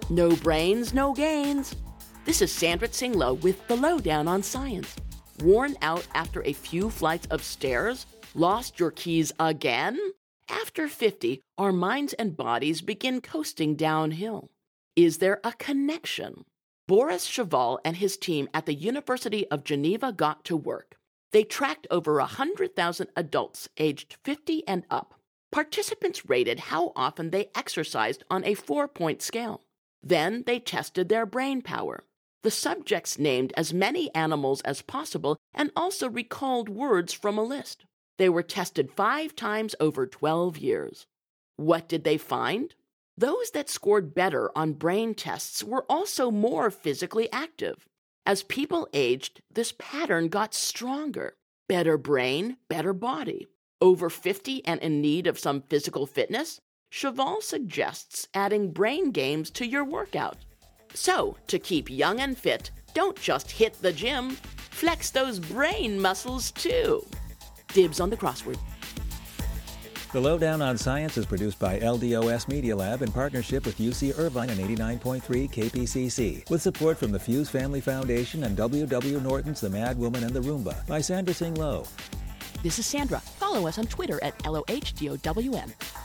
No brains, no gains. This is Sandra Tsing-Loh with the Lowdown on Science. Worn out after a few flights of stairs? Lost your keys again? After 50, our minds and bodies begin coasting downhill. Is there a connection? Boris Cheval and his team at the University of Geneva got to work. They tracked over 100,000 adults aged 50 and up. Participants rated how often they exercised on a 4-point scale. Then they tested their brain power. The subjects named as many animals as possible and also recalled words from a list. They were tested 5 times over 12 years. What did they find? Those that scored better on brain tests were also more physically active. As people aged, this pattern got stronger. Better brain, better body. Over 50 and in need of some physical fitness? Cheval suggests adding brain games to your workout. So, to keep young and fit, don't just hit the gym. Flex those brain muscles too. Dibs on the crossword. The Lowdown on Science is produced by LDOS Media Lab in partnership with UC Irvine and 89.3 KPCC, with support from the Fuse Family Foundation and W.W. Norton's The Mad Woman and the Roomba by Sandra Tsing-Loh. This is Sandra. Follow us on Twitter at LOHDOWN.